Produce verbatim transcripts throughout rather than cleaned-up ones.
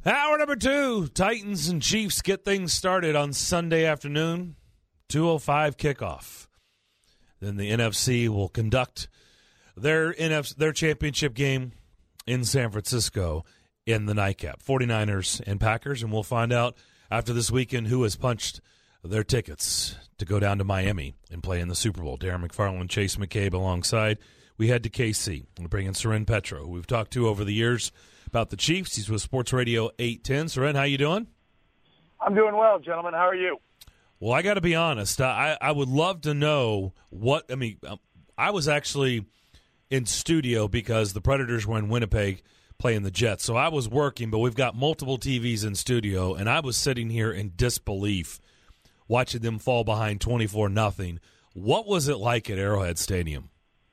Hour number two, Titans and Chiefs get things started on Sunday afternoon, two oh five kickoff. Then the N F C will conduct their N F C, their championship game in San Francisco in the nightcap. forty-niners and Packers, and we'll find out after this weekend who has punched their tickets to go down to Miami and play in the Super Bowl. Darren McFarland, Chase McCabe alongside. We head to K C. We bring in Soren Petro, who we've talked to over the years about the Chiefs. He's with Sports Radio eight ten. Soren, how you doing? I'm doing well, gentlemen. How are you? Well, I got to be honest. I, I would love to know what – I mean, I was actually in studio because the Predators were in Winnipeg playing the Jets. So I was working, but we've got multiple T Vs in studio, and I was sitting here in disbelief watching them fall behind twenty-four nothing. What was it like at Arrowhead Stadium?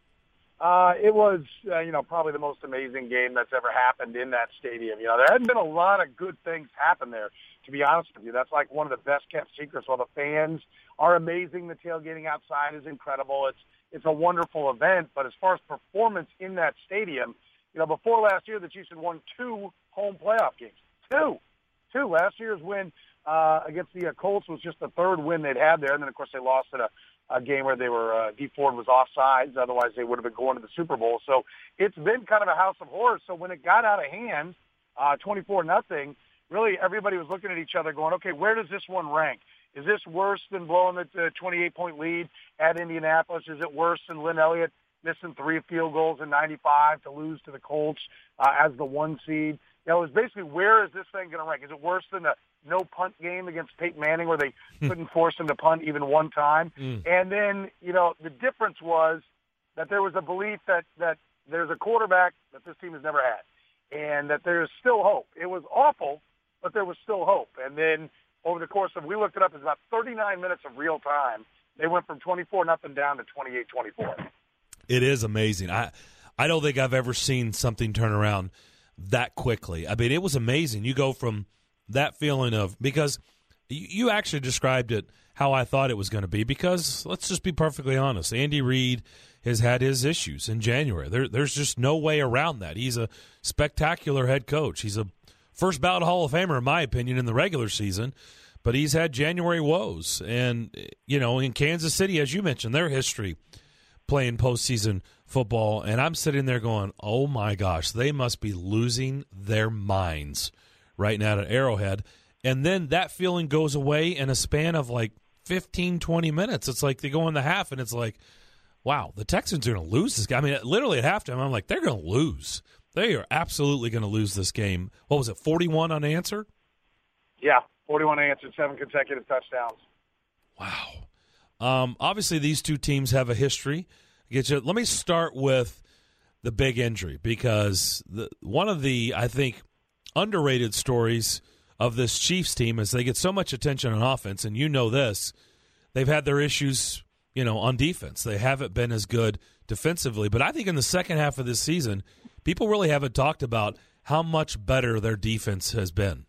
Uh, it was, uh, you know, probably the most amazing game that's ever happened in that stadium. You know, there hadn't been a lot of good things happen there, to be honest with you. That's like one of the best-kept secrets. While the fans are amazing, the tailgating outside is incredible. It's it's a wonderful event. But as far as performance in that stadium, you know, before last year, the Chiefs had won two home playoff games. Two. Two. Last year's win uh, against the uh, Colts was just the third win they'd had there. And then, of course, they lost at a a game where they were, uh, Dee Ford was offsides. Otherwise, they would have been going to the Super Bowl. So it's been kind of a house of horrors. So when it got out of hand, uh, twenty-four nothing, really everybody was looking at each other going, okay, where does this one rank? Is this worse than blowing the twenty-eight point lead at Indianapolis? Is it worse than Lynn Elliott missing three field goals in ninety-five to lose to the Colts uh, as the one seed? You know, it was basically, where is this thing going to rank? Is it worse than the no punt game against Peyton Manning where they couldn't force him to punt even one time? Mm. And then, you know, the difference was that there was a belief that, that there's a quarterback that this team has never had and that there's still hope. It was awful, but there was still hope. And then over the course of, we looked it up, it's about thirty-nine minutes of real time. They went from twenty-four nothing down to twenty-eight twenty-four. It is amazing. I, I don't think I've ever seen something turn around that quickly. I mean, it was amazing. You go from that feeling of, because you actually described it how I thought it was going to be, because let's just be perfectly honest, Andy Reid has had his issues in January. There, there's just no way around that. He's a spectacular head coach. He's a first ballot Hall of Famer, in my opinion, in the regular season, but he's had January woes. And, you know, in Kansas City, as you mentioned, their history playing postseason football, and I'm sitting there going, oh my gosh, they must be losing their minds right now at Arrowhead. And then that feeling goes away in a span of like fifteen, twenty minutes. It's like they go in the half, and it's like, wow, the Texans are going to lose this game. I mean, literally at halftime, I'm like, they're going to lose. They are absolutely going to lose this game. What was it, forty-one unanswered? Yeah, forty-one unanswered, seven consecutive touchdowns. Wow. Um, obviously, these two teams have a history. Get you. Let me start with the big injury, because the, one of the, I think, underrated stories of this Chiefs team is they get so much attention on offense, and you know this, they've had their issues, you know, on defense. They haven't been as good defensively. But I think in the second half of this season, people really haven't talked about how much better their defense has been.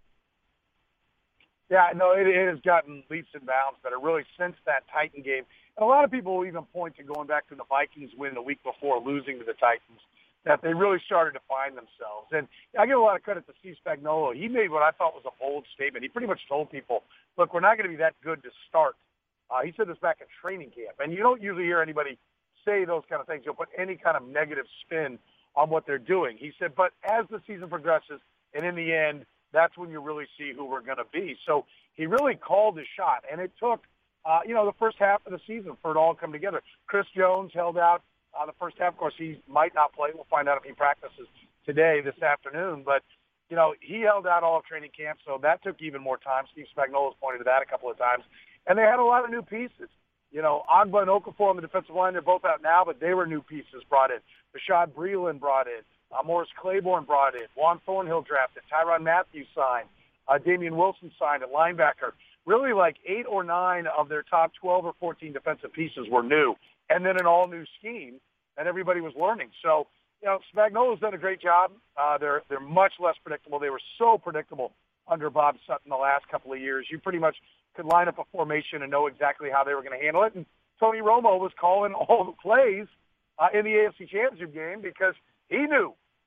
Yeah, no, it, it has gotten leaps and bounds better, really, since that Titan game. And a lot of people will even point to going back to the Vikings win the week before, losing to the Titans, that they really started to find themselves. And I give a lot of credit to Steve Spagnuolo. He made what I thought was a bold statement. He pretty much told people, look, we're not going to be that good to start. Uh, he said this back at training camp. And you don't usually hear anybody say those kind of things. You'll put any kind of negative spin on what they're doing. He said, but as the season progresses, and in the end, that's when you really see who we're going to be. So he really called his shot, and it took, uh, you know, the first half of the season for it all to come together. Chris Jones held out uh, the first half. Of course, he might not play. We'll find out if he practices today, this afternoon. But, you know, he held out all of training camp, so that took even more time. Steve Spagnuolo's pointed to that a couple of times. And they had a lot of new pieces. You know, Agba and Okafor on the defensive line, they're both out now, but they were new pieces brought in. Rashad Breeland brought in. Uh, Morris Claiborne brought in. Juan Thornhill drafted. Tyrann Mathieu signed. Uh, Damian Wilson signed at linebacker. Really, like eight or nine of their top twelve or fourteen defensive pieces were new. And then an all-new scheme, and everybody was learning. So, you know, Spagnuolo's done a great job. Uh, they're they're much less predictable. They were so predictable under Bob Sutton the last couple of years. You pretty much could line up a formation and know exactly how they were going to handle it. And Tony Romo was calling all the plays uh, in the A F C Championship game because he knew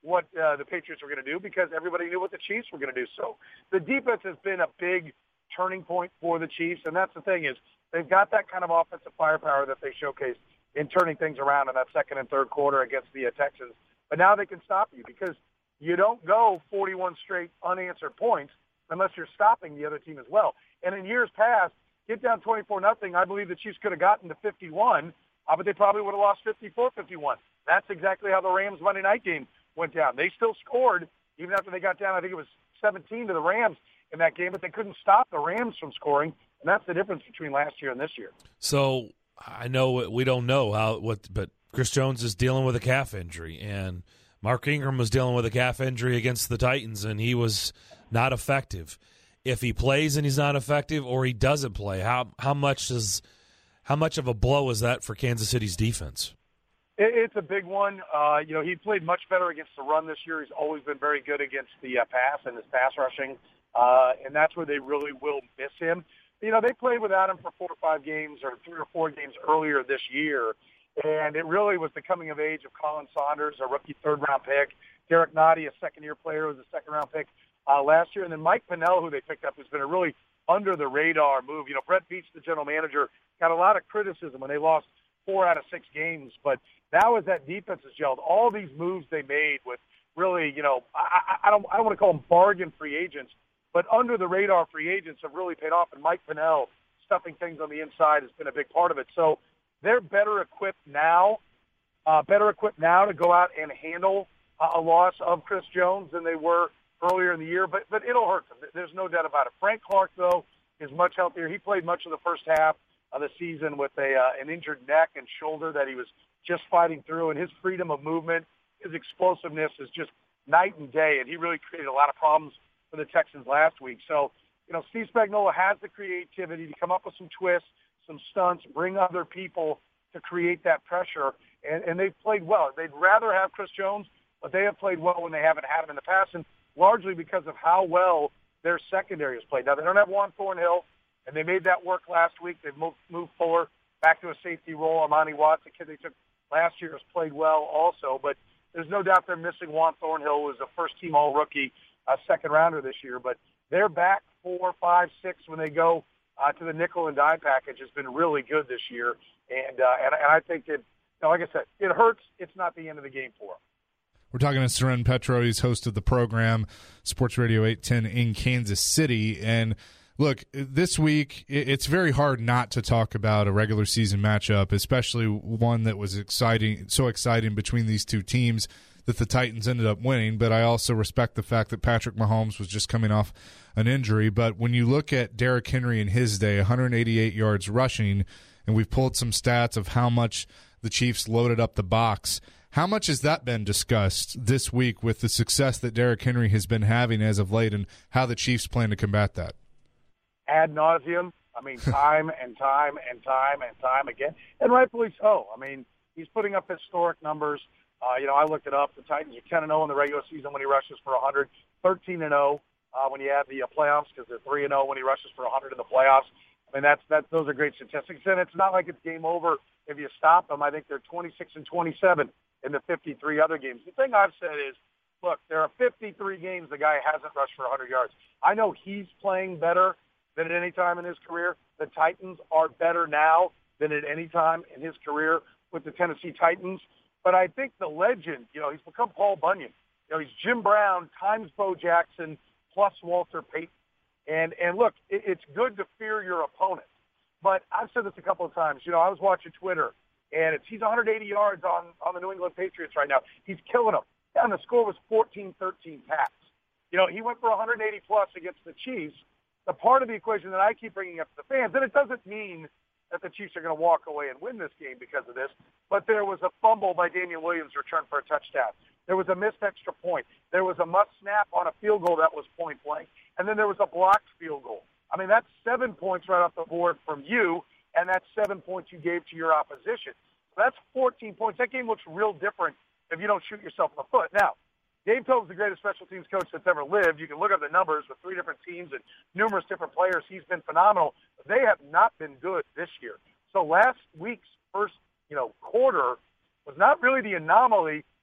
what uh, the Patriots were going to do because everybody knew what the Chiefs were going to do. So the defense has been a big turning point for the Chiefs, and that's the thing is they've got that kind of offensive firepower that they showcased in turning things around in that second and third quarter against the uh, Texans. But now they can stop you because you don't go forty-one straight unanswered points unless you're stopping the other team as well. And in years past, get down twenty-four nothing, I believe the Chiefs could have gotten to fifty-one, uh, but they probably would have lost fifty-four fifty-one. That's exactly how the Rams Monday night game went down. They still scored even after they got down, I think it was seventeen to the Rams in that game, but they couldn't stop the Rams from scoring, and that's the difference between last year and this year. So I know we don't know how what, but Chris Jones is dealing with a calf injury, and Mark Ingram was dealing with a calf injury against the Titans, and he was not effective. If he plays and he's not effective, or he doesn't play, how how much is how much of a blow is that for Kansas City's defense? It's a big one. Uh, you know, he played much better against the run this year. He's always been very good against the uh, pass and his pass rushing, uh, and that's where they really will miss him. You know, they played without him for four or five games or three or four games earlier this year, and it really was the coming of age of Colin Saunders, a rookie third-round pick, Derek Nottie, a second-year player, was a second-round pick uh, last year, and then Mike Pennell, who they picked up, has been a really under-the-radar move. You know, Brett Veach, the general manager, got a lot of criticism when they lost four out of six games, but now as that defense has gelled, all these moves they made with really, you know, I, I don't I don't want to call them bargain free agents, but under-the-radar free agents have really paid off, and Mike Pennell stuffing things on the inside has been a big part of it. So they're better equipped now, uh, better equipped now to go out and handle uh, a loss of Chris Jones than they were earlier in the year, but but it'll hurt them. There's no doubt about it. Frank Clark, though, is much healthier. He played much of the first half of the season with a uh, an injured neck and shoulder that he was just fighting through, and his freedom of movement, his explosiveness is just night and day, and he really created a lot of problems for the Texans last week. So, you know, Steve Spagnuolo has the creativity to come up with some twists, some stunts, bring other people to create that pressure, and, and they've played well. They'd rather have Chris Jones, but they have played well when they haven't had him in the past, and largely because of how well their secondary has played. Now, they don't have Juan Thornhill, and they made that work last week. They've moved, moved forward back to a safety role. Amani Watts, the kid they took last year, has played well also, but there's no doubt they're missing Juan Thornhill, who was a first-team all-rookie, uh, second-rounder this year. But they're back four, five, six when they go uh, to the nickel and dime package has been really good this year. And, uh, and, and I think that, you know, like I said, it hurts. It's not the end of the game for them. We're talking to Soren Petro. He's host of the program, Sports Radio eight ten in Kansas City. And look, this week, it's very hard not to talk about a regular season matchup, especially one that was exciting, so exciting between these two teams that the Titans ended up winning. But I also respect the fact that Patrick Mahomes was just coming off an injury. But when you look at Derrick Henry in his day, one hundred eighty-eight yards rushing, and we've pulled some stats of how much the Chiefs loaded up the box, how much has that been discussed this week with the success that Derrick Henry has been having as of late, and how the Chiefs plan to combat that? Ad nauseum. I mean, time and time and time and time again, and rightfully so. I mean, he's putting up historic numbers. Uh, you know, I looked it up. The Titans are ten and oh in the regular season when he rushes for one hundred, thirteen and oh uh, when you add the uh, playoffs, because they're three and oh when he rushes for one hundred in the playoffs. I mean, that's that's those are great statistics, and it's not like it's game over if you stop them. I think they're twenty-six and twenty-seven in the fifty-three other games. The thing I've said is, look, there are fifty-three games the guy hasn't rushed for one hundred yards. I know he's playing better than at any time in his career. The Titans are better now than at any time in his career with the Tennessee Titans. But I think the legend, you know, he's become Paul Bunyan. You know, he's Jim Brown times Bo Jackson plus Walter Payton. And, and look, it, it's good to fear your opponent. But I've said this a couple of times. You know, I was watching Twitter, and it's, he's one hundred eighty yards on, on the New England Patriots right now. He's killing them. Yeah, and the score was fourteen thirteen Pats. You know, he went for one hundred eighty plus against the Chiefs. The part of the equation that I keep bringing up to the fans, and it doesn't mean that the Chiefs are going to walk away and win this game because of this, but there was a fumble by Damian Williams returned for a touchdown. There was a missed extra point. There was a must snap on a field goal that was point blank. And then there was a blocked field goal. I mean, that's seven points right off the board from you, and that's seven points you gave to your opposition. So that's fourteen points. That game looks real different if you don't shoot yourself in the foot. Now, Dave Toub's the greatest special teams coach that's ever lived. You can look up the numbers with three different teams and numerous different players. He's been phenomenal. They have not been good this year. So last week's first, you know, quarter was not really the anomaly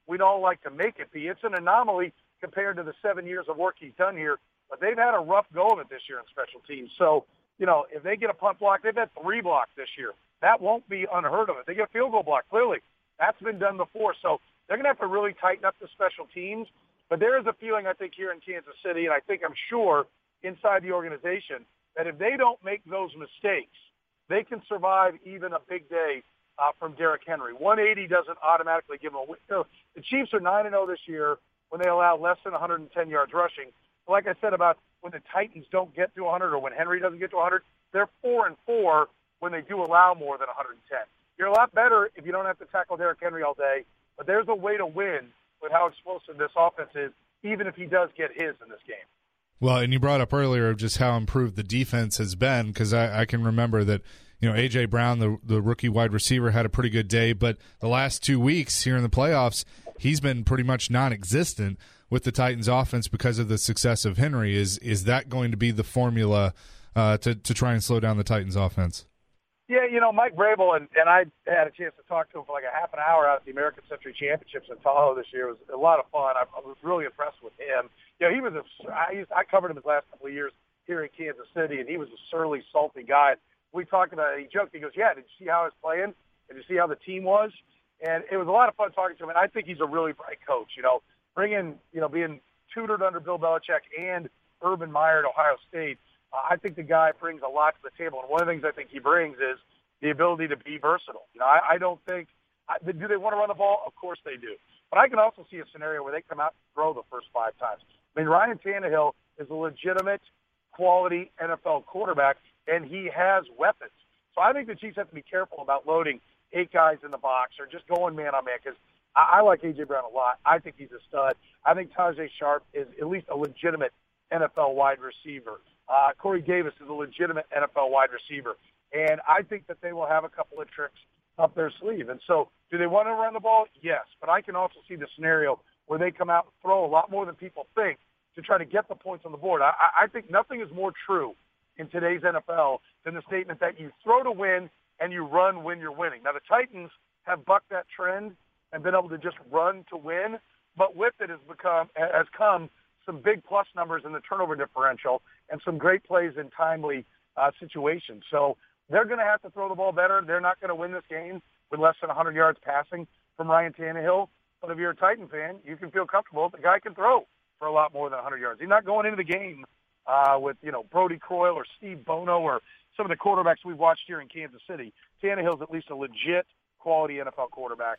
we'd all like to make it be. It's an anomaly compared to the seven years of work he's done here, but they've had a rough go of it this year in special teams. So, you know, if they get a punt block, they've had three blocks this year. That won't be unheard of. If they get a field goal block, clearly, that's been done before. So they're going to have to really tighten up the special teams. But there is a feeling, I think, here in Kansas City, and I think I'm sure inside the organization, that if they don't make those mistakes, they can survive even a big day uh, from Derrick Henry. one eighty doesn't automatically give them a win. You know, the Chiefs are nine and oh this year when they allow less than one hundred ten yards rushing. Like I said about when the Titans don't get to one hundred or when Henry doesn't get to one hundred, they're four and four when they do allow more than one hundred ten. You're a lot better if you don't have to tackle Derrick Henry all day, but there's a way to win with how explosive this offense is, even if he does get his in this game. Well, and you brought up earlier just how improved the defense has been, because I, I can remember that, you know, A J. Brown, the, the rookie wide receiver, had a pretty good day, but the last two weeks here in the playoffs, he's been pretty much non-existent with the Titans offense because of the success of Henry. Is is that going to be the formula uh, to, to try and slow down the Titans offense? Yeah, you know, Mike Vrabel, and, and I had a chance to talk to him for like a half an hour out at the American Century Championships in Tahoe this year. It was a lot of fun. I, I was really impressed with him. You know, he was a, I, used, I covered him his last couple of years here in Kansas City, and he was a surly, salty guy. We talked about it. He joked. He goes, yeah, did you see how I was playing? Did you see how the team was? And it was a lot of fun talking to him, and I think he's a really bright coach. You know, bringing, you know, being tutored under Bill Belichick and Urban Meyer at Ohio State, uh, I think the guy brings a lot to the table. And one of the things I think he brings is the ability to be versatile. You know, I, I don't think I, – do they want to run the ball? Of course they do. But I can also see a scenario where they come out and throw the first five times. I mean, Ryan Tannehill is a legitimate, quality N F L quarterback, and he has weapons. So I think the Chiefs have to be careful about loading eight guys in the box or just going man-on-man, because I, I like A J. Brown a lot. I think he's a stud. I think Tajay Sharp is at least a legitimate N F L wide receiver. Uh, Corey Davis is a legitimate N F L wide receiver. And I think that they will have a couple of tricks up their sleeve. And so do they want to run the ball? Yes. But I can also see the scenario where they come out and throw a lot more than people think to try to get the points on the board. I, I think nothing is more true in today's N F L than the statement that you throw to win and you run when you're winning. Now, the Titans have bucked that trend and been able to just run to win, but with it has become has come some big plus numbers in the turnover differential and some great plays in timely uh, situations. So they're going to have to throw the ball better. They're not going to win this game with less than one hundred yards passing from Ryan Tannehill. But if you're a Titan fan, you can feel comfortable the guy can throw for a lot more than one hundred yards. He's not going into the game uh, with, you know, Brody Croyle or Steve Bono or some of the quarterbacks we've watched here in Kansas City. Tannehill's at least a legit quality N F L quarterback.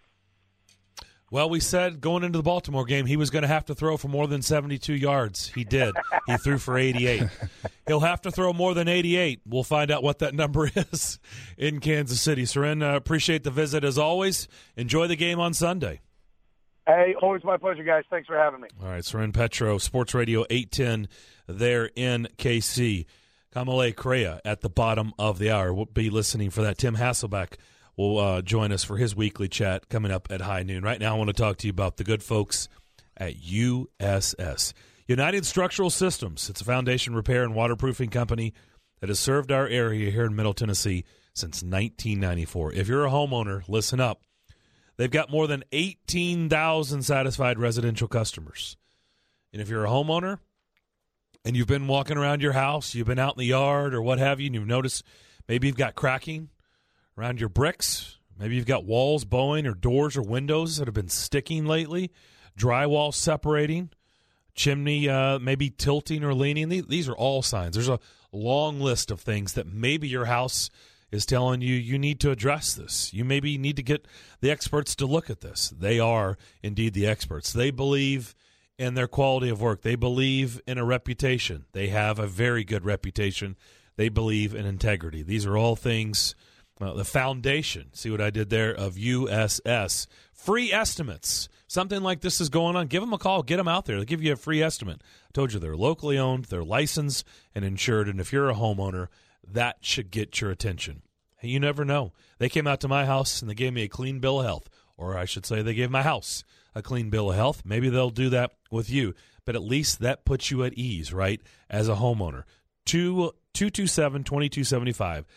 Well, we said going into the Baltimore game he was going to have to throw for more than seventy-two yards. He did. He threw for eighty-eight. He'll have to throw more than eighty-eight. We'll find out what that number is in Kansas City. Soren, uh, appreciate the visit as always. Enjoy the game on Sunday. Hey, always my pleasure, guys. Thanks for having me. All right, Soren Petro, Sports Radio eight ten there in K C. Kamalei Correa at the bottom of the hour. We'll be listening for that. Tim Hasselbeck will uh, join us for his weekly chat coming up at high noon. Right now I want to talk to you about the good folks at U S S. United Structural Systems. It's a foundation repair and waterproofing company that has served our area here in Middle Tennessee since nineteen ninety-four. If you're a homeowner, listen up. They've got more than eighteen thousand satisfied residential customers. And if you're a homeowner and you've been walking around your house, you've been out in the yard or what have you, and you've noticed maybe you've got cracking around your bricks, maybe you've got walls bowing or doors or windows that have been sticking lately, drywall separating, chimney uh, maybe tilting or leaning. These are all signs. There's a long list of things that maybe your house is telling you you need to address this. You maybe need to get the experts to look at this. They are indeed the experts. They believe in their quality of work. They believe in a reputation. They have a very good reputation. They believe in integrity. These are all things, well, the foundation, see what I did there, of U S S. Free estimates. Something like this is going on. Give them a call. Get them out there. They'll give you a free estimate. I told you they're locally owned. They're licensed and insured. And if you're a homeowner, that should get your attention. Hey, you never know. They came out to my house and they gave me a clean bill of health. Or I should say they gave my house a clean bill of health. Maybe they'll do that with you. But at least that puts you at ease, right, as a homeowner. two two seven, two two seven five.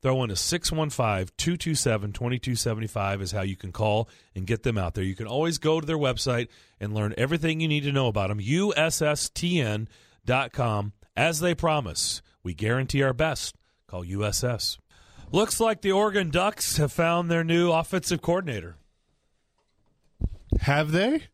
throw in a six one five, two two seven, two two seven five is how you can call and get them out there. You can always go to their website and learn everything you need to know about them, U S S T N dot com. As they promise, we guarantee our best. Call U S S. Looks like the Oregon Ducks have found their new offensive coordinator. Have they?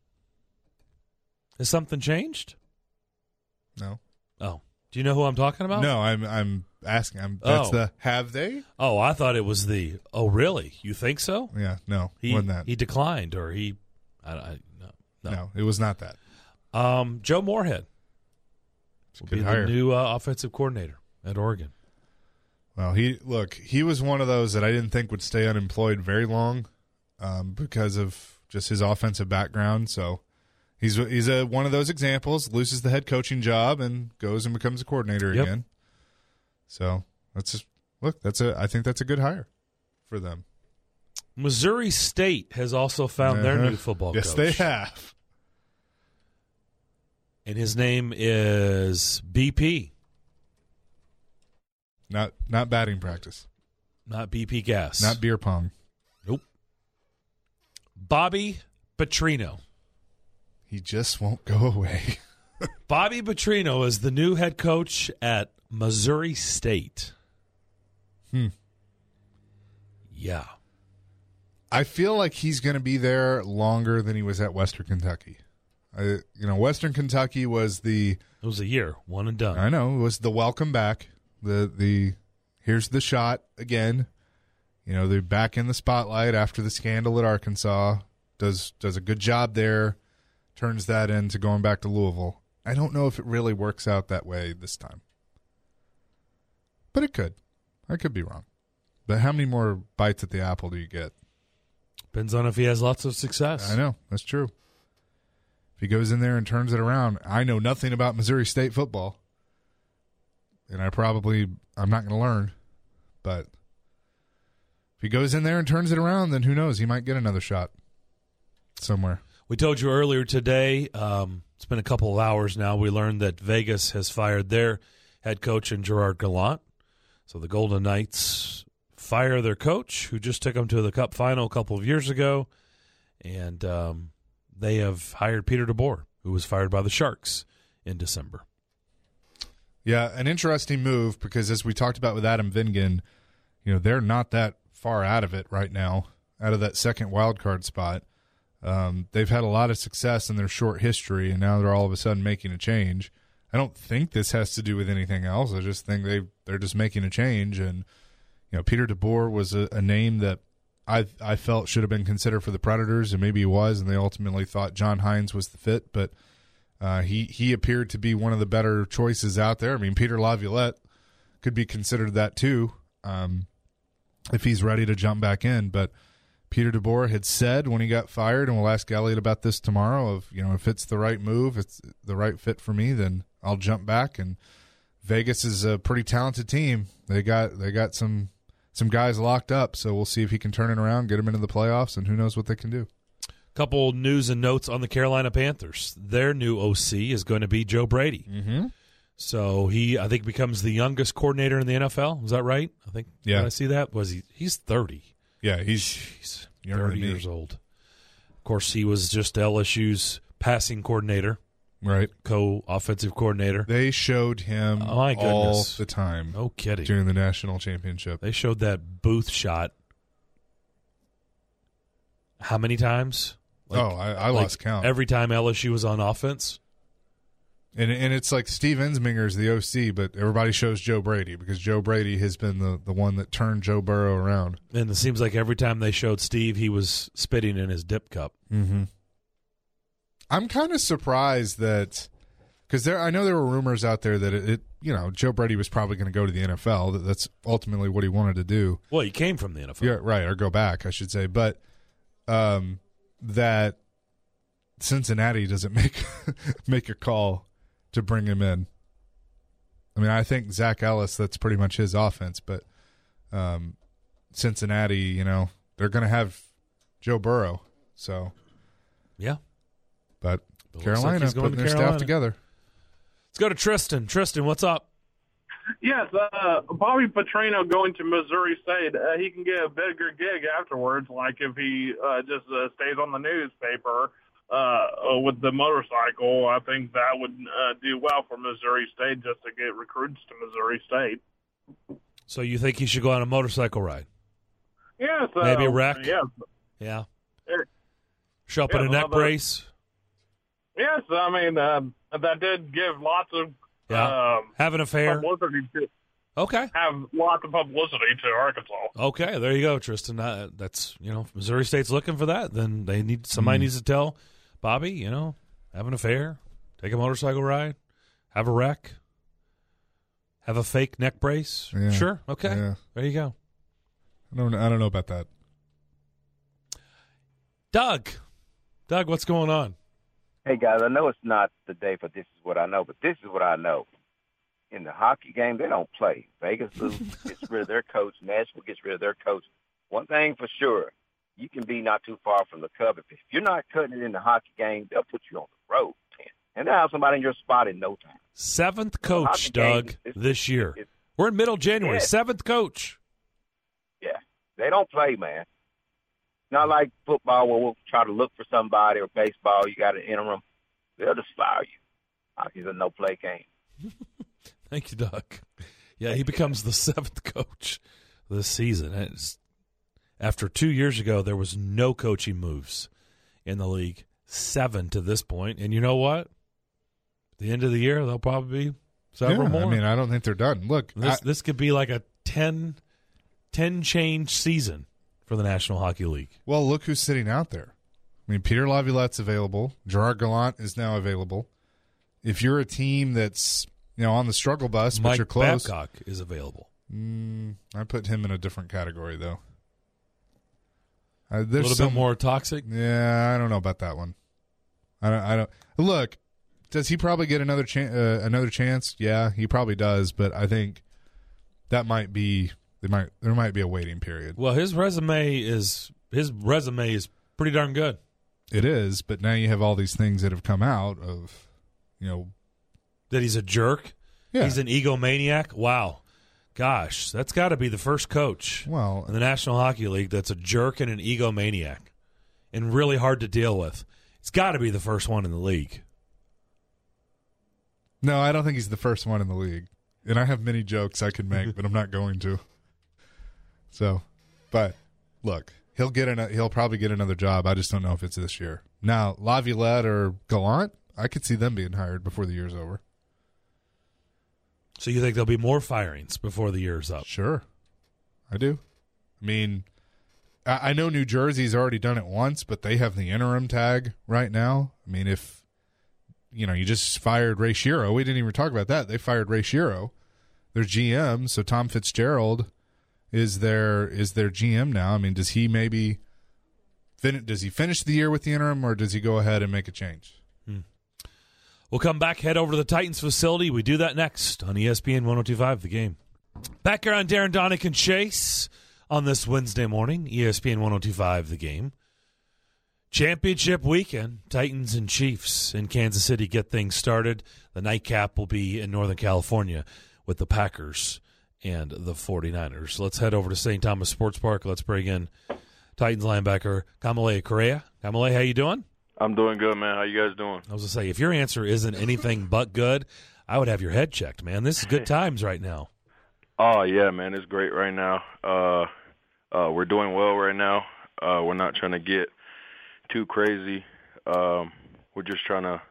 Has something changed? No. Oh. Do you know who I'm talking about? No, I'm I'm asking. I'm, that's Oh. the have they? Oh, I thought it was the, oh, really? You think so? Yeah, no, He, wasn't that. he declined, or he, I, I no, no. no, it was not that. Um, Joe Moorhead will good be hire. the new uh, offensive coordinator at Oregon. Well, he look, he was one of those that I didn't think would stay unemployed very long um, because of just his offensive background. So he's he's a one of those examples, loses the head coaching job and goes and becomes a coordinator Yep. again. So that's just, look, that's a I think that's a good hire for them. Missouri State has also found their Uh-huh. new football yes, coach. they have. And his name is B P, Not not batting practice, not B P Gas. not beer pong. Nope. Bobby Petrino. He just won't go away. Bobby Petrino is the new head coach at Missouri State. Hmm. Yeah. I feel like he's going to be there longer than he was at Western Kentucky. I, you know, Western Kentucky was the It was a year, one and done. I know it was the welcome back. The the here's the shot again. You know, they're back in the spotlight after the scandal at Arkansas. Does does a good job there. Turns that into going back to Louisville. I don't know if it really works out that way this time. But it could. I could be wrong. But how many more bites at the apple do you get? Depends on if he has lots of success. I know. That's true. If he goes in there and turns it around, I know nothing about Missouri State football. And I probably, I'm not going to learn. But if he goes in there and turns it around, then who knows? He might get another shot somewhere. We told you earlier today, um, it's been a couple of hours now, we learned that Vegas has fired their head coach in Gerard Gallant. So the Golden Knights fire their coach, who just took them to the Cup final a couple of years ago. And um, they have hired Peter DeBoer, who was fired by the Sharks in December. Yeah, an interesting move because as we talked about with Adam Vingan, you know, they're not that far out of it right now, out of that second wild card spot. Um, they've had a lot of success in their short history, and now they're all of a sudden making a change. I don't think this has to do with anything else. I just think they they're just making a change. And you know, Peter DeBoer was a, a name that I I felt should have been considered for the Predators, and maybe he was, and they ultimately thought John Hines was the fit. But uh, he he appeared to be one of the better choices out there. I mean, Peter Laviolette could be considered that too, um, if he's ready to jump back in. But Peter DeBoer had said when he got fired, and we'll ask Elliot about this tomorrow, of, you know, if it's the right move, it's the right fit for me, then I'll jump back. And Vegas is a pretty talented team. They got they got some some guys locked up, so we'll see if he can turn it around, get them into the playoffs, and who knows what they can do. Couple news and notes on the Carolina Panthers. Their new O C is going to be Joe Brady. Mm-hmm. So he, I think, becomes the youngest coordinator in the N F L. Is that right? I think. Yeah. Did I see that? Was he? He's thirty. Yeah, he's Jeez, younger thirty than me. years old. Of course, he was just L S U's passing coordinator, right. co-offensive coordinator. They showed him Oh, my all goodness. the time No kidding. during the national championship. They showed that Booth shot. How many times? Like- oh, I, I like lost count. Every time L S U was on offense. And and it's like Steve Ensminger's the O C, but everybody shows Joe Brady because Joe Brady has been the, the one that turned Joe Burrow around. And it seems like every time they showed Steve, he was spitting in his dip cup. Mm-hmm. I'm kind of surprised that because there I know there were rumors out there that it, it you know Joe Brady was probably going to go to the N F L. That that's ultimately what he wanted to do. Well, he came from the N F L. Yeah, right, or go back, I should say. But um, that Cincinnati doesn't make make a call to bring him in. I mean, I think Zach Ellis, that's pretty much his offense, but um, Cincinnati, you know, they're going to have Joe Burrow. So, Yeah. but But looks like Carolina he's going putting to their Carolina. staff together. Let's go to Tristan. Tristan, what's up? Yes, uh, Bobby Petrino going to Missouri State, uh, he can get a bigger gig afterwards, like if he uh, just uh, stays on the newspaper uh, with the motorcycle. I think that would uh, do well for Missouri State just to get recruits to Missouri State. So you think he should go on a motorcycle ride? Yes. Uh, Maybe a wreck? Yes. Yeah. It, Show up yeah, in a neck well, brace? Yes, I mean, uh, that did give lots of Yeah. um, Have an affair? publicity to, Okay. have lots of publicity to Arkansas. Okay, there you go, Tristan. Uh, that's, you know, if Missouri State's looking for that, then they need somebody mm. needs to tell Bobby, you know, have an affair, take a motorcycle ride, have a wreck, have a fake neck brace. Yeah. Sure. Okay. Yeah. There you go. I don't I don't know about that. Doug. Doug, what's going on? Hey, guys, I know it's not the day for This Is What I Know, but this is what I know. In the hockey game, they don't play. Vegas loses, gets rid of their coach. Nashville gets rid of their coach. One thing for sure, you can be not too far from the cover. If you're not cutting it in the hockey game, they'll put you on the road, man. And they'll have somebody in your spot in no time. Seventh coach, Doug, game, this year. We're in middle January. Yeah. Seventh coach. Yeah, they don't play, man. Not like football where we'll try to look for somebody, or baseball, you got an interim. They'll just fire you. Hockey's a no-play game. Thank you, Doug. Yeah, he becomes the seventh coach this season. It's, after two years ago, there was no coaching moves in the league. Seven to this point. And you know what? At the end of the year, there'll probably be several yeah, more. I mean, I don't think they're done. Look, this, I, this could be like a ten, ten change season for the National Hockey League. Well, look who's sitting out there. I mean, Peter Laviolette's available. Gerard Gallant is now available. If you're a team that's, you know, on the struggle bus, but Mike you're close. Babcock is available. Mm, I put him in a different category, though. Uh, A there's little some, bit more toxic. Yeah, I don't know about that one. I don't. I don't. Look, does he probably get another chance? Uh, another chance? Yeah, he probably does. But I think that might be. They might. There might be a waiting period. Well, his resume is his resume is pretty darn good. It is, but now you have all these things that have come out of, you know, that he's a jerk. Yeah. He's an egomaniac. Wow. Gosh, that's got to be the first coach well, in the National Hockey League that's a jerk and an egomaniac and really hard to deal with. It's got to be the first one in the league. No, I don't think he's the first one in the league. And I have many jokes I could make, but I'm not going to. So, but look, he'll get an, he'll probably get another job. I just don't know if it's this year. Now, Laviolette or Gallant, I could see them being hired before the year's over. So you think there'll be more firings before the year's up? Sure. I do. I mean, I, I know New Jersey's already done it once, but they have the interim tag right now. I mean, if, you know, you just fired Ray Shero. We didn't even talk about that. They fired Ray Shero, their G M. So Tom Fitzgerald is their is their G M now. I mean, does he maybe fin- does he finish the year with the interim, or does he go ahead and make a change? Hmm. We'll come back, head over to the Titans facility. We do that next on E S P N one oh two point five The Game. Back here on Darren Donick and Chase on this Wednesday morning, E S P N one oh two point five The Game. Championship weekend, Titans and Chiefs in Kansas City get things started. The nightcap will be in Northern California with the Packers and the 49ers. Let's head over to Saint Thomas Sports Park. Let's bring in Titans linebacker Kamalei Correa. Kamalei, how you doing? I'm doing good, man. How you guys doing? I was going to say, if your answer isn't anything but good, I would have your head checked, man. This is good times right now. Oh, yeah, man. It's great right now. Uh, uh, we're doing well right now. Uh, we're not trying to get too crazy. Um, we're just trying to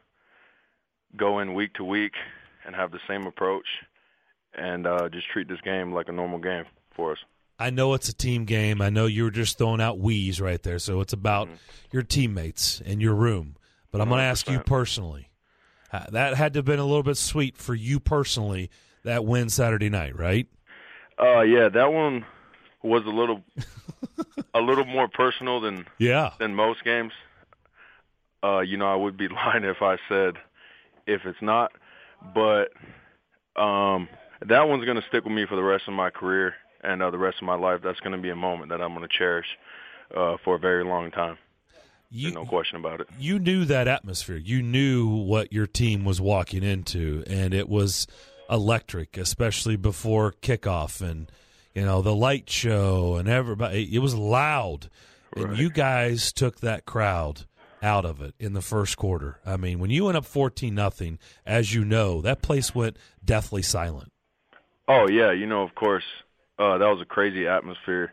go in week to week and have the same approach and uh, just treat this game like a normal game for us. I know it's a team game. I know you were just throwing out wheeze right there, so it's about mm-hmm. your teammates and your room. But I'm going to ask you personally. Uh, that had to have been a little bit sweet for you personally, that win Saturday night, right? Uh, yeah, that one was a little a little more personal than yeah. than most games. Uh, you know, I would be lying if I said if it's not. But um, that one's going to stick with me for the rest of my career. And uh, the rest of my life, that's going to be a moment that I'm going to cherish uh, for a very long time. You, no question about it. You knew that atmosphere. You knew what your team was walking into, and it was electric, especially before kickoff, and you know the light show and everybody. It was loud, right. And you guys took that crowd out of it in the first quarter. I mean, when you went up fourteen nothing, as you know, that place went deathly silent. Oh yeah, you know, of course, uh, that was a crazy atmosphere.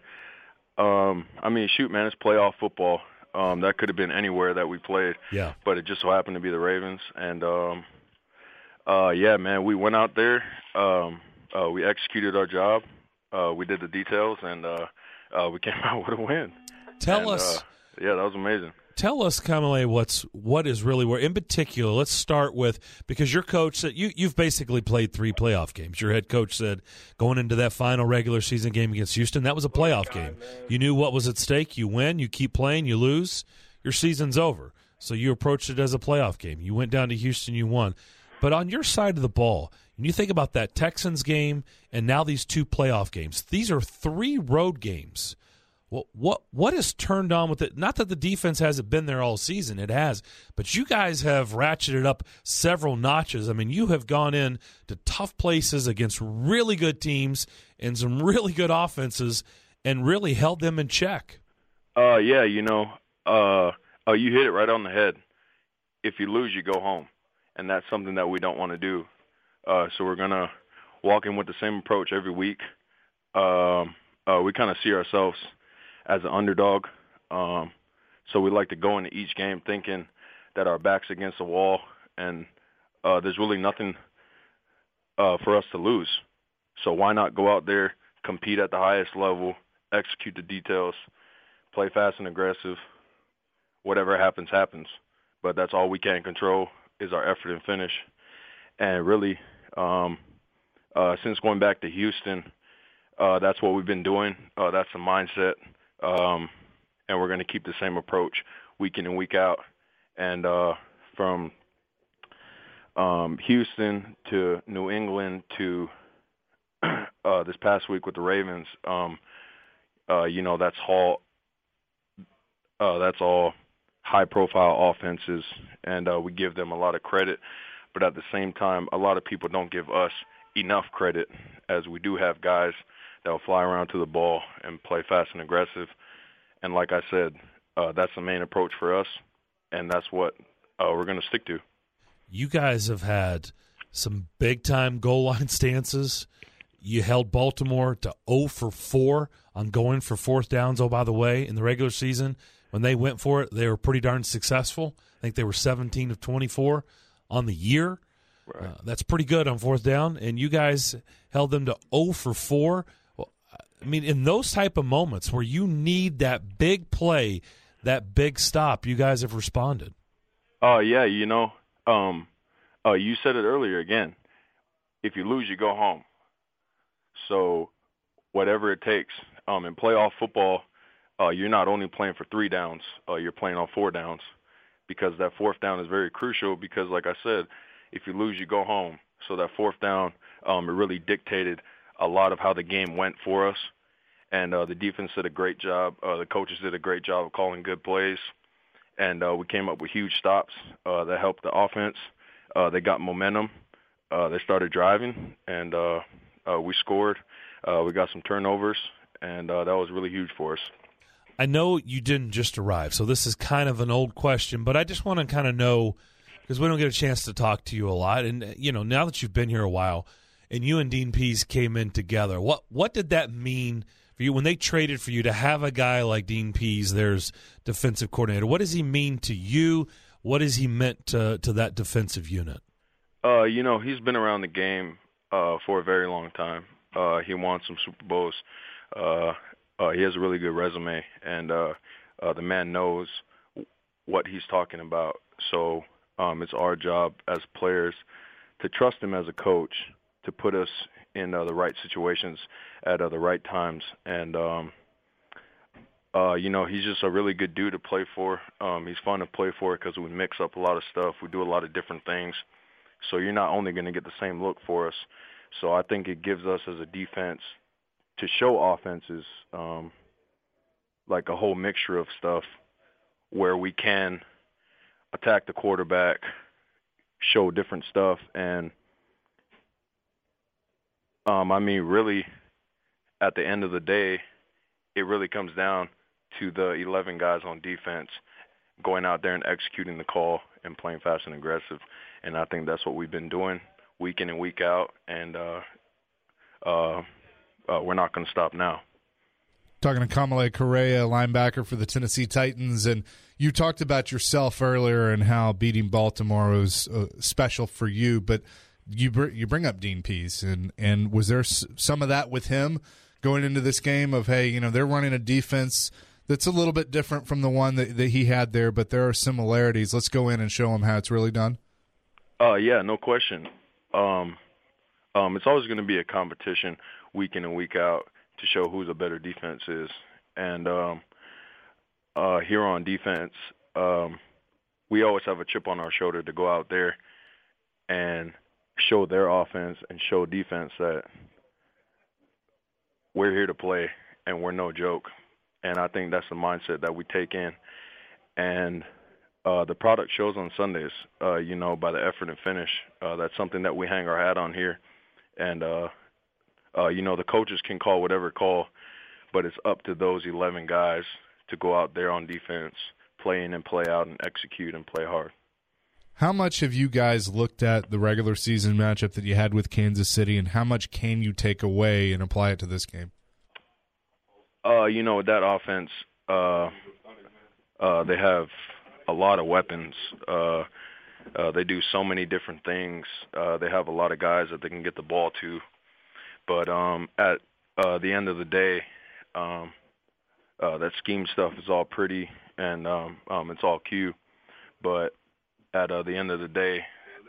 Um, I mean, shoot, man, it's playoff football. Um, that could have been anywhere that we played. Yeah. But it just so happened to be the Ravens. And, um, uh, yeah, man, we went out there. Um, uh, we executed our job. Uh, we did the details, and uh, uh, we came out with a win. Tell and, us. Uh, yeah, that was amazing. Tell us, Kamale, what's what is really where. In particular, let's start with, because your coach said you you've basically played three playoff games. Your head coach said going into that final regular season game against Houston, that was a playoff game. You knew what was at stake. You win, you keep playing, you lose, your season's over. So you approached it as a playoff game. You went down to Houston, you won. But on your side of the ball, when you think about that Texans game and now these two playoff games, these are three road games. What what what has turned on with it? Not that the defense hasn't been there all season, it has, but you guys have ratcheted up several notches. I mean, you have gone in to tough places against really good teams and some really good offenses, and really held them in check. Uh, yeah, you know, uh, uh, you hit it right on the head. If you lose, you go home, and that's something that we don't want to do. Uh, so we're gonna walk in with the same approach every week. Um, uh, we kind of see ourselves as an underdog. Um, so we like to go into each game thinking that our back's against the wall, and uh, there's really nothing uh, for us to lose. So why not go out there, compete at the highest level, execute the details, play fast and aggressive. Whatever happens, happens. But that's all we can control is our effort and finish. And really, um, uh, since going back to Houston, uh, that's what we've been doing. Uh, that's the mindset. Um, and we're going to keep the same approach week in and week out. And uh, from um, Houston to New England to uh, this past week with the Ravens, um, uh, you know, that's all uh, that's all high-profile offenses, and uh, we give them a lot of credit. But at the same time, a lot of people don't give us enough credit, as we do have guys that will fly around to the ball and play fast and aggressive. And like I said, uh, that's the main approach for us, and that's what uh, we're going to stick to. You guys have had some big-time goal line stances. You held Baltimore to oh for four on going for fourth downs. Oh, by the way, in the regular season, when they went for it, they were pretty darn successful. I think they were seventeen of twenty-four on the year. Right. Uh, that's pretty good on fourth down, and you guys held them to oh for four. I mean, in those type of moments where you need that big play, that big stop, you guys have responded. Oh, uh, yeah, you know, um, uh, you said it earlier again. If you lose, you go home. So whatever it takes. Um, in playoff football, uh, you're not only playing for three downs, uh, you're playing on four downs, because that fourth down is very crucial because, like I said, if you lose, you go home. So that fourth down, um, it really dictated a lot of how the game went for us. And uh, the defense did a great job. Uh, the coaches did a great job of calling good plays. And uh, we came up with huge stops uh, that helped the offense. Uh, they got momentum. Uh, they started driving, and uh, uh, we scored. Uh, we got some turnovers, and uh, that was really huge for us. I know you didn't just arrive, so this is kind of an old question, but I just want to kind of know, because we don't get a chance to talk to you a lot. And, you know, now that you've been here a while and you and Dean Pease came in together, what what did that mean for you when they traded for you to have a guy like Dean Pease, there's defensive coordinator? What does he mean to you? What has he meant to, to that defensive unit? Uh, you know, he's been around the game uh, for a very long time. Uh, he won some Super Bowls. Uh, uh, he has a really good resume, and uh, uh, the man knows what he's talking about. So um, it's our job as players to trust him as a coach, to put us in uh, the right situations at uh, the right times. And, um, uh, you know, he's just a really good dude to play for. Um, he's fun to play for because we mix up a lot of stuff. We do a lot of different things. So you're not only going to get the same look for us. So I think it gives us as a defense to show offenses um, like a whole mixture of stuff where we can attack the quarterback, show different stuff, and um, I mean, really, at the end of the day, it really comes down to the eleven guys on defense going out there and executing the call and playing fast and aggressive. And I think that's what we've been doing week in and week out, and uh, uh, uh, we're not going to stop now. Talking to Kamalei Correa, linebacker for the Tennessee Titans, and you talked about yourself earlier and how beating Baltimore was uh, special for you, but you br- you bring up Dean Pease, and, and was there s- some of that with him going into this game of, hey, you know, they're running a defense that's a little bit different from the one that, that he had there, but there are similarities. Let's go in and show him how it's really done. Uh, yeah, no question. Um, um, it's always going to be a competition week in and week out to show who's a better defense is. And um, uh, here on defense, um, we always have a chip on our shoulder to go out there and show their offense and show defense that we're here to play and we're no joke. And I think that's the mindset that we take in. And uh, the product shows on Sundays, uh, you know, by the effort and finish. Uh, that's something that we hang our hat on here. And, uh, uh, you know, the coaches can call whatever call, but it's up to those eleven guys to go out there on defense, play in and play out and execute and play hard. How much have you guys looked at the regular season matchup that you had with Kansas City, and how much can you take away and apply it to this game? Uh, you know, that offense, uh, uh, they have a lot of weapons. Uh, uh, they do so many different things. Uh, they have a lot of guys that they can get the ball to. But um, at uh, the end of the day, um, uh, that scheme stuff is all pretty and um, um, it's all cute. But at uh, the end of the day,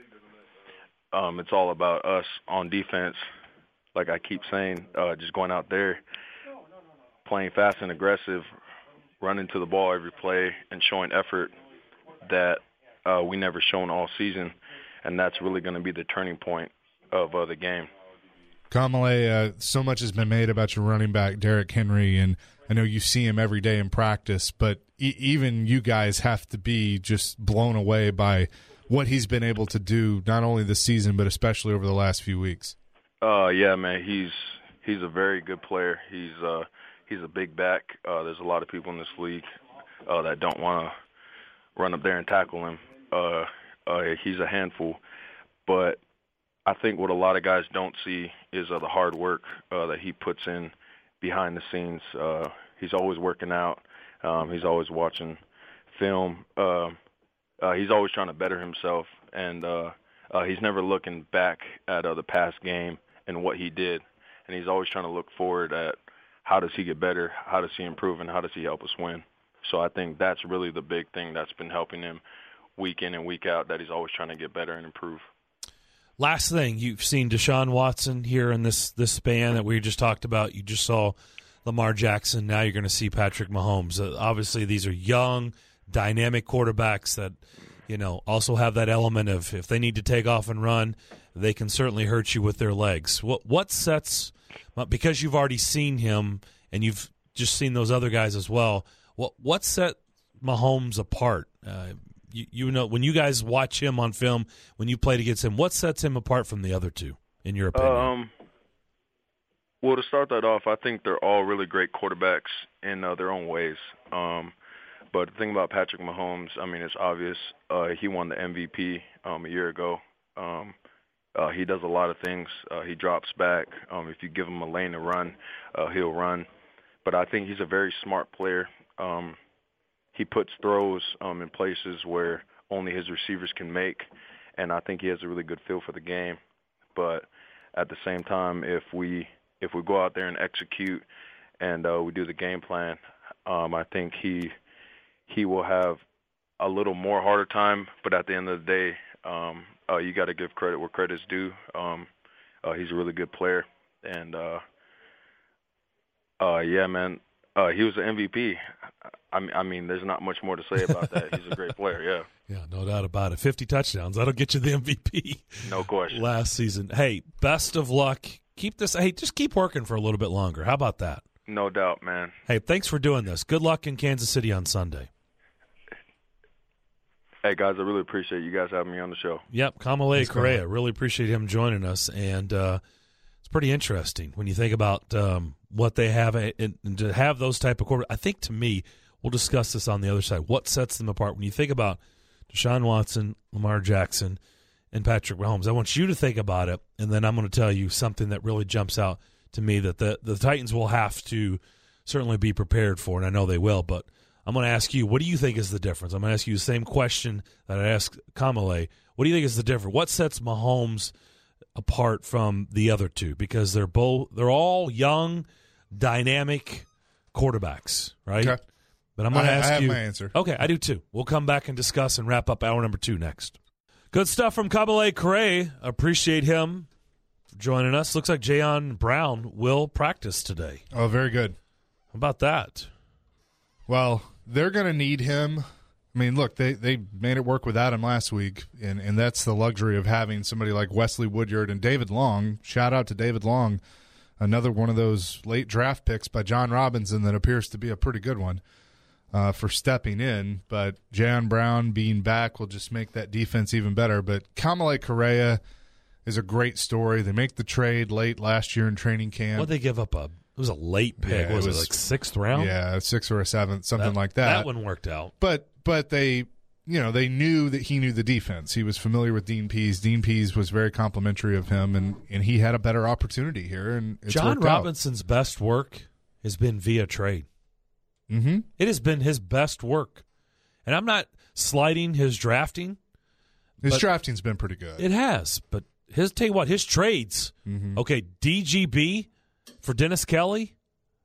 um, it's all about us on defense. Like I keep saying, uh, just going out there, playing fast and aggressive, running to the ball every play, and showing effort that uh, we never shown all season, and that's really going to be the turning point of uh, the game. Kamalei, uh, so much has been made about your running back, Derrick Henry, and I know you see him every day in practice, but e- even you guys have to be just blown away by what he's been able to do, not only this season, but especially over the last few weeks. Uh, yeah, man, he's he's a very good player. He's uh, he's a big back. Uh, there's a lot of people in this league uh, that don't want to run up there and tackle him. Uh, uh, he's a handful, but I think what a lot of guys don't see is uh, the hard work uh, that he puts in behind the scenes. Uh, he's always working out. Um, he's always watching film. Uh, uh, he's always trying to better himself, and uh, uh, he's never looking back at uh, the past game and what he did. And he's always trying to look forward at how does he get better, how does he improve, and how does he help us win. So I think that's really the big thing that's been helping him week in and week out, that he's always trying to get better and improve. Last thing, you've seen Deshaun Watson here in this this span that we just talked about. You just saw Lamar Jackson. Now you're going to see Patrick Mahomes. Uh, obviously, these are young, dynamic quarterbacks that, you know, also have that element of if they need to take off and run, they can certainly hurt you with their legs. What what sets – because you've already seen him and you've just seen those other guys as well, what, what set Mahomes apart? Uh You, you know, when you guys watch him on film, when you played against him, what sets him apart from the other two, in your opinion? Um, well, to start that off, I think they're all really great quarterbacks in uh, their own ways. Um, but the thing about Patrick Mahomes, I mean, it's obvious. Uh, he won the M V P um, a year ago. Um, uh, he does a lot of things. Uh, he drops back. Um, if you give him a lane to run, uh, he'll run. But I think he's a very smart player. Um He puts throws um, in places where only his receivers can make, and I think he has a really good feel for the game. But at the same time, if we if we go out there and execute and uh, we do the game plan, um, I think he he will have a little more harder time. But at the end of the day, um, uh, you got to give credit where credit's due. Um, uh, he's a really good player, and uh, uh, yeah, man, uh, he was an M V P. I mean, there's not much more to say about that. He's a great player, yeah. Yeah, no doubt about it. fifty touchdowns. That'll get you the M V P. No question. Last season. Hey, best of luck. Keep this. Hey, just keep working for a little bit longer. How about that? No doubt, man. Hey, thanks for doing this. Good luck in Kansas City on Sunday. Hey, guys, I really appreciate you guys having me on the show. Yep, Kamalei Correa. Really appreciate him joining us. And uh, pretty interesting when you think about um, what they have, and, and to have those type of quarterbacks. I think, to me, we'll discuss this on the other side. What sets them apart when you think about Deshaun Watson, Lamar Jackson, and Patrick Mahomes? I want you to think about it, and then I'm going to tell you something that really jumps out to me that the, the Titans will have to certainly be prepared for, and I know they will, but I'm going to ask you, what do you think is the difference? I'm going to ask you the same question that I asked Kamale. What do you think is the difference? What sets Mahomes apart from the other two? Because they're both they're all young, dynamic quarterbacks, right? Okay. But I'm going to ask I have you. my answer. Okay, I do too. We'll come back and discuss and wrap up hour number two next. Good stuff from Kamale Correa. Appreciate him for joining us. Looks like Jayon Brown will practice today. Oh, very good. How about that? Well, they're going to need him. I mean, look, they, they made it work without him last week, and, and that's the luxury of having somebody like Wesley Woodyard and David Long. Shout out to David Long, another one of those late draft picks by John Robinson that appears to be a pretty good one uh, for stepping in. But Jayon Brown being back will just make that defense even better. But Kamale Correa is a great story. They make the trade late last year in training camp. What did they give up? A, it was a late pick. Yeah, it was it, was- like sixth round? Yeah, a sixth or a seventh, something That- like that. That one worked out. But but they, you know, they knew that he knew the defense. He was familiar with Dean Pease. Dean Pease was very complimentary of him, and, and he had a better opportunity here. And it's John worked out. Robinson's best work has been via trade. Mm-hmm. It has been his best work. And I'm not slighting his drafting. His But- drafting's been pretty good. It has. But his tell you what, his trades, Mm-hmm. okay, D G B for Dennis Kelly,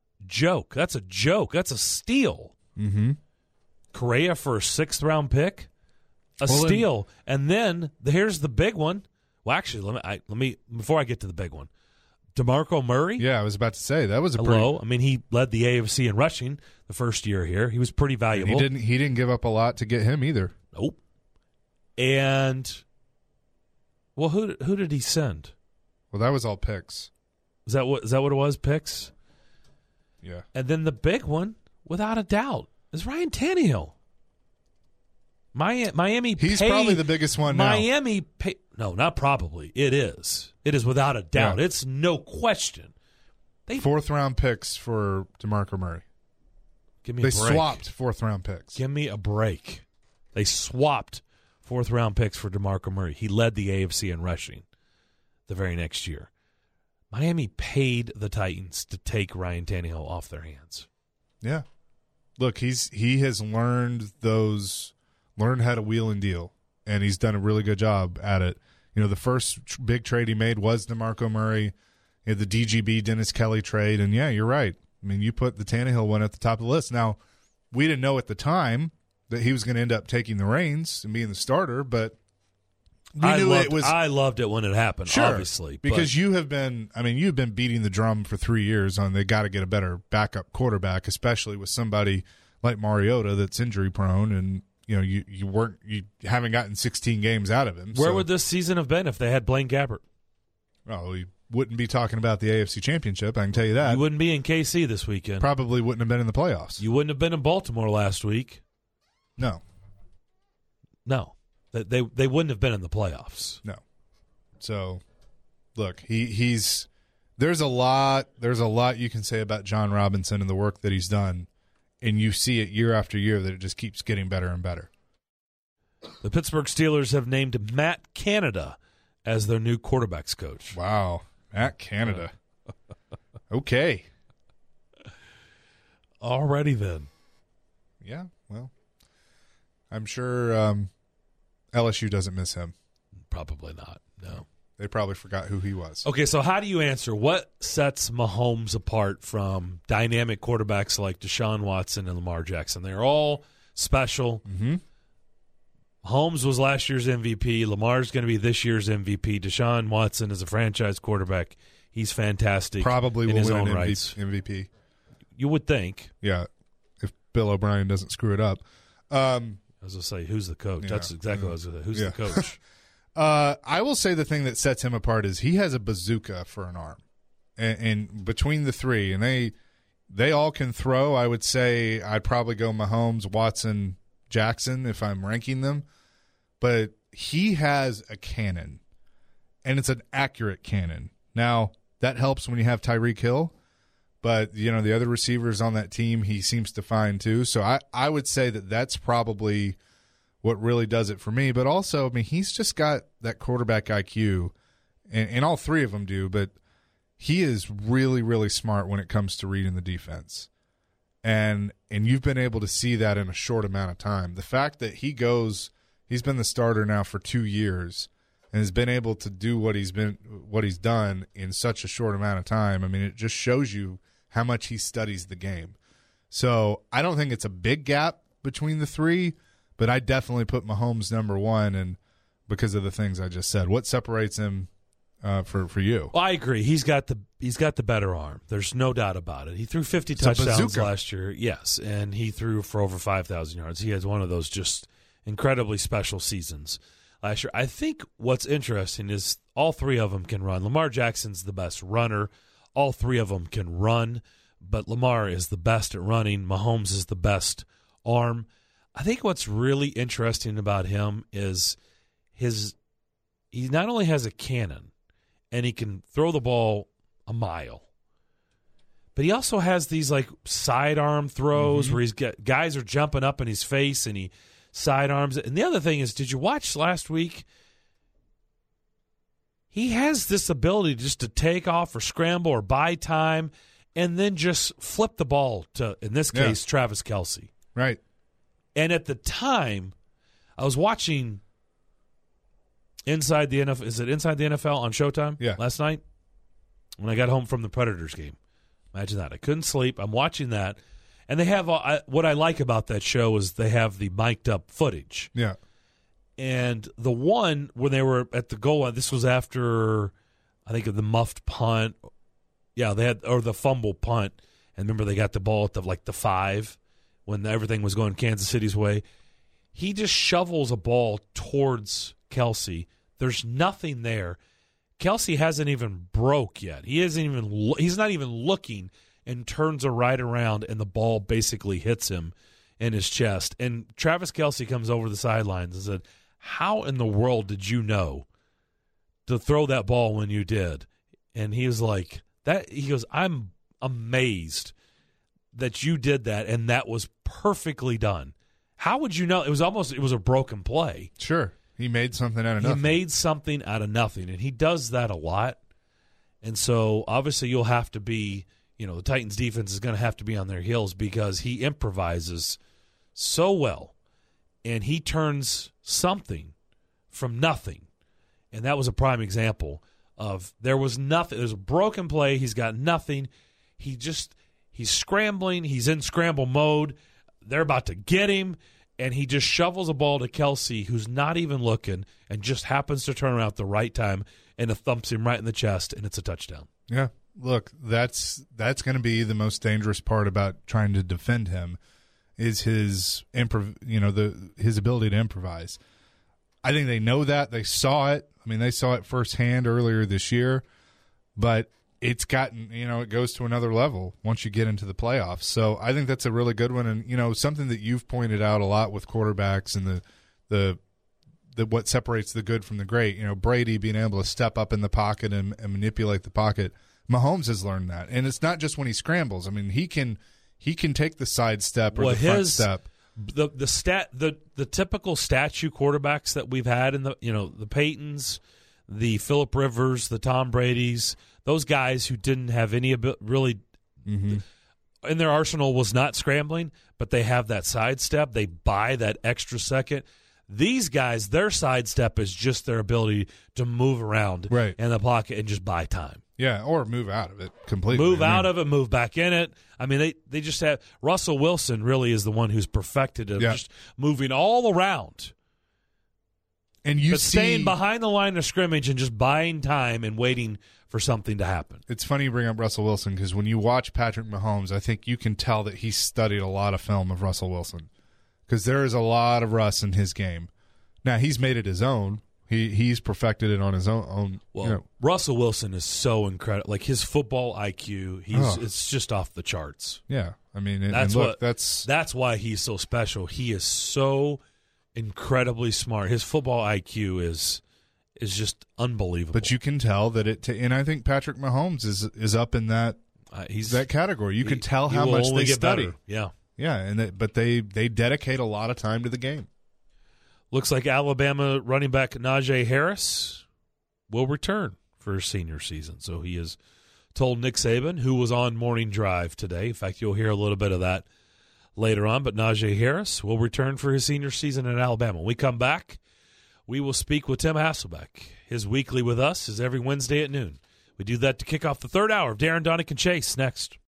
joke. That's a joke. That's a steal. Mm-hmm. Correa for a sixth round pick, a Well, then- steal. And then the, here's the big one. Well, actually, let me I, let me before I get to the big one. DeMarco Murray. Yeah, I was about to say that was a pretty. Hello. I mean, he led the A F C in rushing the first year here. He was pretty and valuable. he didn't. He didn't give up a lot to get him either. Nope. And well, who who did he send? Well, that was all picks. Is that what is that what it was? Picks. Yeah. And then the big one, without a doubt, is Ryan Tannehill. Miami, Miami He's paid, probably the biggest one now. Miami pay, no, not probably. It is. It is without a doubt. Yeah. It's no question. They Fourth round picks for DeMarco Murray. give me They a break. swapped fourth round picks. Give me a break. They swapped fourth round picks for DeMarco Murray. He led the A F C in rushing the very next year. Miami paid the Titans to take Ryan Tannehill off their hands. Yeah. Look, he's he has learned those learned how to wheel and deal, and he's done a really good job at it. You know, the first tr- big trade he made was DeMarco Murray, you know, the D G B Dennis Kelly trade, and yeah, you're right. I mean, you put the Tannehill one at the top of the list. Now, we didn't know at the time that he was going to end up taking the reins and being the starter, but we I knew loved, it was I loved it when it happened, Sure, obviously. because but you have been, I mean, you've been beating the drum for three years on they got to get a better backup quarterback, especially with somebody like Mariota that's injury prone, and you know you you weren't you haven't gotten sixteen games out of him. where so, would this season have been if they had Blaine Gabbert? well, we wouldn't be talking about the A F C Championship. I can tell you that. You wouldn't be in K C this weekend. Probably wouldn't have been in the playoffs. You wouldn't have been in Baltimore last week. no, No. They, they they wouldn't have been in the playoffs. no. So, look, he he's there's a lot there's a lot you can say about John Robinson and the work that he's done, and you see it year after year that it just keeps getting better and better. The Pittsburgh Steelers have named Matt Canada as their new quarterbacks coach. Wow, at Canada. Okay. Already then. Yeah, well, I'm sure um, L S U doesn't miss him. Probably not. No. They probably forgot who he was. Okay, so how do you answer? What sets Mahomes apart from dynamic quarterbacks like Deshaun Watson and Lamar Jackson? They're all special. Mm-hmm. Mahomes was last year's M V P. Lamar's going to be this year's M V P. Deshaun Watson is a franchise quarterback. He's fantastic. Probably in will his win own an rights. M V P. You would think. Yeah, if Bill O'Brien doesn't screw it up. Um, I was going to say, who's the coach? Yeah. That's exactly what I was going to say. Who's Yeah. the coach? uh, I will say the thing that sets him apart is he has a bazooka for an arm, and, and between the three, and they they all can throw. I would say I'd probably go Mahomes, Watson, Jackson if I'm ranking them, but he has a cannon, and it's an accurate cannon. Now, that helps when you have Tyreek Hill. But, you know, the other receivers on that team, he seems to find too. So I, I would say that that's probably what really does it for me. But also, I mean, he's just got that quarterback I Q, and, and all three of them do, but he is really, really smart when it comes to reading the defense. And and you've been able to see that in a short amount of time. The fact that he goes, he's been the starter now for two years and has been able to do what he's been what he's done in such a short amount of time. I mean, it just shows you how much he studies the game. So I don't think it's a big gap between the three, but I definitely put Mahomes number one, and because of the things I just said. What separates him uh, for for you? Well, I agree. He's got the he's got the better arm. There's no doubt about it. He threw fifty It's a touchdowns bazooka. last year, yes, and he threw for over five thousand yards. He has one of those just incredibly special seasons last year. I think what's interesting is all three of them can run. Lamar Jackson's the best runner. All three of them can run, but Lamar is the best at running. Mahomes is the best arm. I think what's really interesting about him is his he not only has a cannon and he can throw the ball a mile, but he also has these like sidearm throws Mm-hmm. where he's got guys are jumping up in his face and he sidearms it. And the other thing is, did you watch last week? He has this ability just to take off or scramble or buy time and then just flip the ball to, in this Yeah. case, Travis Kelce. Right. And at the time, I was watching Inside the N F L. Is it Inside the N F L on Showtime? Yeah. Last night when I got home from the Predators game. Imagine that. I couldn't sleep. I'm watching that. And they have all, I, what I like about that show is they have the mic'd up footage. Yeah. And the one when they were at the goal line, this was after, I think, of the muffed punt. Yeah, they had, or the fumble punt. And remember, they got the ball at the, like the five when everything was going Kansas City's way. He just shovels a ball towards Kelce. There's nothing there. Kelce hasn't even broke yet. He isn't even. lo- He's not even looking, and turns a right around, and the ball basically hits him in his chest. And Travis Kelce comes over the sidelines and said, "How in the world did you know to throw that ball when you did?" And he was like, "That." He goes, "I'm amazed that you did that, and that was perfectly done. How would you know?" It was almost. It was a broken play. Sure. He made something out of He nothing. made something out of nothing, and he does that a lot. And so, obviously, you'll have to be, you know, the Titans' defense is going to have to be on their heels because he improvises so well, and he turns something from nothing. And that was a prime example of there was nothing. There's a broken play. He's got nothing. He just, he's scrambling. He's in scramble mode. They're about to get him. And he just shovels a ball to Kelce, who's not even looking, and just happens to turn around at the right time, and it thumps him right in the chest, and it's a touchdown. Yeah. Look, that's that's going to be the most dangerous part about trying to defend him is his improv, you know, the his ability to improvise. I think they know that. They saw it. I mean, they saw it firsthand earlier this year, but it's gotten, you know, it goes to another level once you get into the playoffs. So I think that's a really good one. And, you know, something that you've pointed out a lot with quarterbacks and the, the, the what separates the good from the great, you know, Brady being able to step up in the pocket and, and manipulate the pocket. Mahomes has learned that. And it's not just when he scrambles. I mean, he can, he can take the side step or Well, the front his- step. The the stat the the typical statue quarterbacks that we've had in the, you know, the Peytons, the Phillip Rivers, the Tom Bradys, those guys who didn't have any abil- really Mm-hmm. in their arsenal was not scrambling, but they have that sidestep. They buy that extra second. These guys, their sidestep is just their ability to move around Right. in the pocket and just buy time. Yeah, or move out of it completely. Move I mean, out of it, move back in it. I mean, they, they just have – Russell Wilson really is the one who's perfected it, Yeah. just moving all around. And you but see, staying behind the line of scrimmage and just buying time and waiting for something to happen. It's funny you bring up Russell Wilson because when you watch Patrick Mahomes, I think you can tell that he studied a lot of film of Russell Wilson because there is a lot of Russ in his game. Now, he's made it his own. He He's perfected it on his own. own Well, you know. Russell Wilson is so incredible. Like his football I Q, he's Oh. it's just off the charts. Yeah, I mean, and, That's and look, what that's that's why he's so special. He is so incredibly smart. His football I Q is is just unbelievable. But you can tell that it, t- and I think Patrick Mahomes is is up in that uh, he's that category. You he, can tell he how will much only they get study. better. Yeah, yeah, and they, but they they dedicate a lot of time to the game. Looks like Alabama running back Najee Harris will return for his senior season. So he has told Nick Saban, who was on Morning Drive today. In fact, you'll hear a little bit of that later on. But Najee Harris will return for his senior season in Alabama. When we come back, we will speak with Tim Hasselbeck. His weekly with us is every Wednesday at noon. We do that to kick off the third hour of Darren, Donick, and Chase next.